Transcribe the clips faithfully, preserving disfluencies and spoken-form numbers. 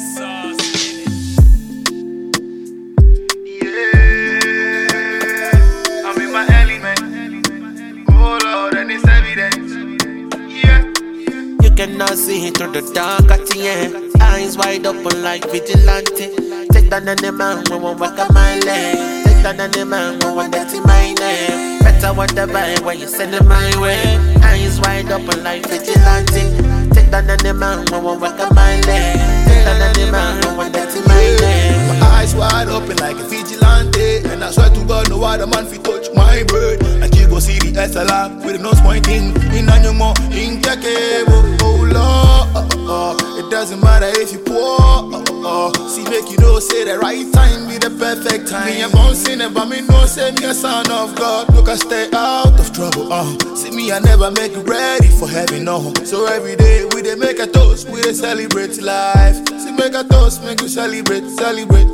I'm in my element. Oh Lord, and it's evident. Yeah. You cannot see through the dark at the end. Eyes wide open like vigilante. Take down any man when we walk on my leg. Take down any man when we dirty my name. Better whatever when you send it my way. Eyes wide open like vigilante. Take down any man when we walk on my leg. Take down any man when we dirty my name. My eyes wide open like a vigilante. And I swear to God, no other man fi touch my bird. Like you go see the S L R with the nose pointing. In anymore, in Kakebo. Oh Lord, uh, uh, uh. It doesn't matter if you poor. Uh, uh, uh. See, make you know, say the right time be the perfect time. Me, I'm born sinner, but me know, say me a son of God. Look, I stay out of trouble. Uh. See me, I never make it ready for heaven. No. So every day we dey make a toast, we dey celebrate life. See, make a toast, make you celebrate, celebrate.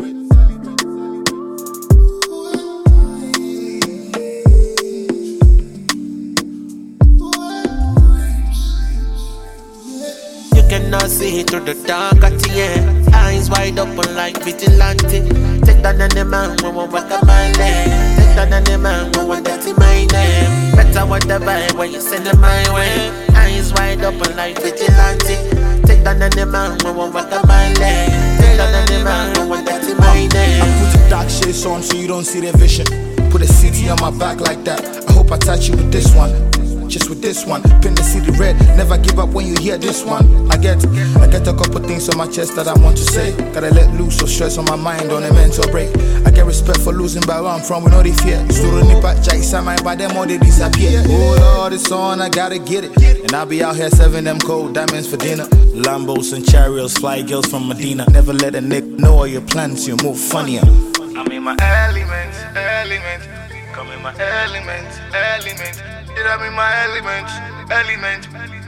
Cannot see through the dark at the end. Eyes wide open like vigilante. Take down any man when we walk on my leg. Take down any man when we dirty my name. Better whatever when you send it my way. Eyes wide open like vigilante. Take down any man when we walk on my leg. Take down any man when we dirty my name. I put the dark shades on so you don't see the vision. Put a C D on my back like that. I hope I touch you with this one. Just with this one, pin the city red. Never give up when you hear this one. I get, I get a couple things on my chest that I want to say. Gotta let loose of stress on my mind on a mental break. I get respect for losing by where I'm from, we know they fear. Story nipa chai samai by them all they disappear. Oh Lord, it's on, I gotta get it. And I'll be out here serving them cold diamonds for dinner. Lambos and chariots, fly girls from Medina. Never let a nick know all your plans, you move funnier. I'm in my element, element. Come in my element, element. I'm in my element, element.